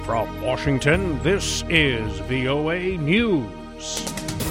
From Washington, this is VOA News.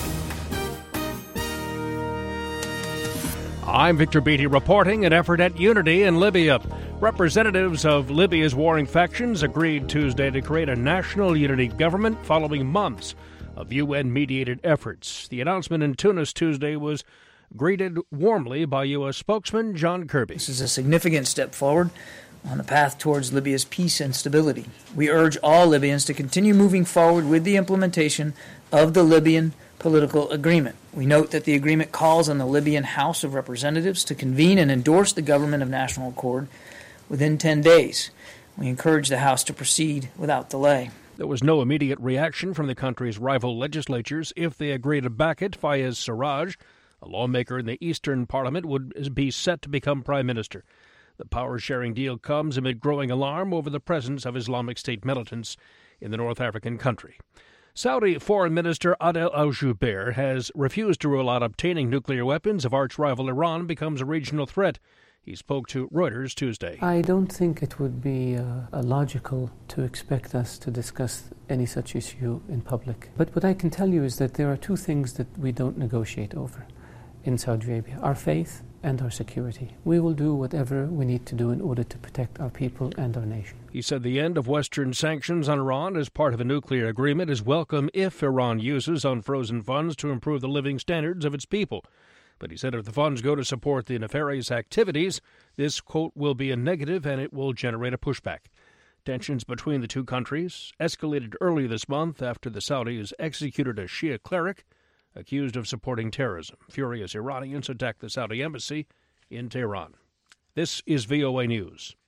I'm Victor Beatty reporting an effort at unity in Libya. Representatives of Libya's warring factions agreed Tuesday to create a national unity government following months of UN-mediated efforts. The announcement in Tunis Tuesday was greeted warmly by U.S. spokesman John Kirby. This is a significant step forward on the path towards Libya's peace and stability. We urge all Libyans to continue moving forward with the implementation of the Libyan political agreement. We note that the agreement calls on the Libyan House of Representatives to convene and endorse the government of national accord within 10 days. We encourage the House to proceed without delay. There was no immediate reaction from the country's rival legislatures. If they agree to back it, Fayez Sarraj, a lawmaker in the Eastern Parliament, would be set to become prime minister. The power-sharing deal comes amid growing alarm over the presence of Islamic State militants in the North African country. Saudi Foreign Minister Adel Al-Jubeir has refused to rule out obtaining nuclear weapons if arch-rival Iran becomes a regional threat. He spoke to Reuters Tuesday. I don't think it would be logical to expect us to discuss any such issue in public. But what I can tell you is that there are two things that we don't negotiate over in Saudi Arabia: our faith and our security. We will do whatever we need to do in order to protect our people and our nation. He said the end of Western sanctions on Iran as part of a nuclear agreement is welcome if Iran uses unfrozen funds to improve the living standards of its people. But he said if the funds go to support the nefarious activities, this, quote, will be a negative and it will generate a pushback. Tensions between the two countries escalated early this month after the Saudis executed a Shia cleric accused of supporting terrorism. Furious Iranians attacked the Saudi embassy in Tehran. This is VOA News.